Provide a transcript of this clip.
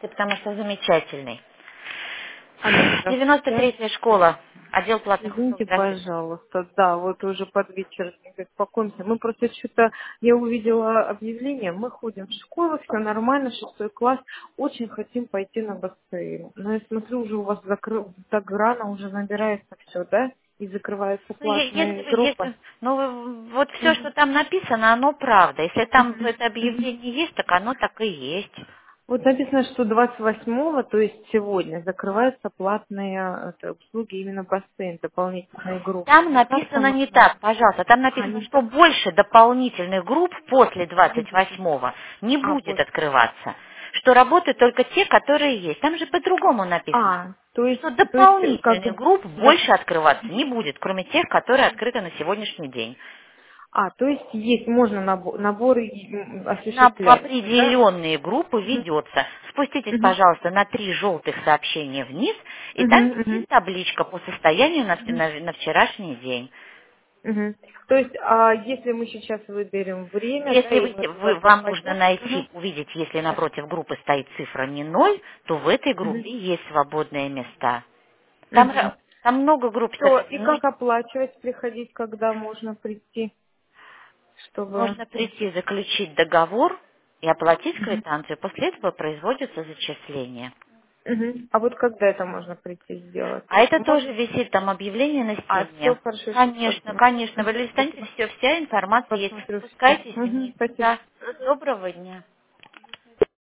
потому что замечательный. Алло, здравствуйте. 93-я школа, отдел платных услуг. Извините, Здравствуйте. пожалуйста. Да, вот уже под вечер беспокоимся. Мы просто что-то, я увидела объявление, мы ходим в школу, все нормально, 6 класс, очень хотим пойти на бассейн. Но я смотрю, уже у вас так рано уже набирается все, да? И закрываются Ну, если платные вы, группы. вот все, что Мгм. там написано, оно правда. Если там в Мгм. это Мгм. объявление есть, так оно так и есть. Вот написано, что 28-го, то есть сегодня, закрываются платные услуги именно бассейн, дополнительные группы. Там Как там написано не можно? так, пожалуйста. Там А, написано, не что так? больше дополнительных групп после Не будет. 28-го не А, будет вот. открываться. Что работают только те, которые есть. Там же по-другому написано. Что То есть, как дополнительных бы, групп да. больше открываться не будет, кроме тех, которые открыты на сегодняшний день. То есть можно наборы На осуществлять, да? определенные группы Мгм. ведется. Спуститесь, Мгм. пожалуйста, на 3 желтых сообщения вниз, и там Мгм. висит Мгм. табличка по состоянию Мгм. на вчерашний день. Мгм. То есть, если мы сейчас выберем время, да, Если и мы туда вам нужно попадем. найти, Мгм. увидеть, если Да. напротив группы стоит цифра не ноль, то в этой Мгм. группе есть свободные места. Там, Мгм. там много групп с Все, этой и длиной. как оплачивать, приходить, когда можно прийти, чтобы... Нужно прийти, заключить договор и оплатить Мгм. квитанцию. После этого производится зачисление. Мгм. А вот когда это можно прийти сделать? А это тоже Можно? висит там объявление на Все стене. хорошо, сейчас Конечно, конечно. Вы листанете, спасибо. вся информация есть. Посмотрю все. Спускайтесь вниз. Спасибо. Да. Доброго дня.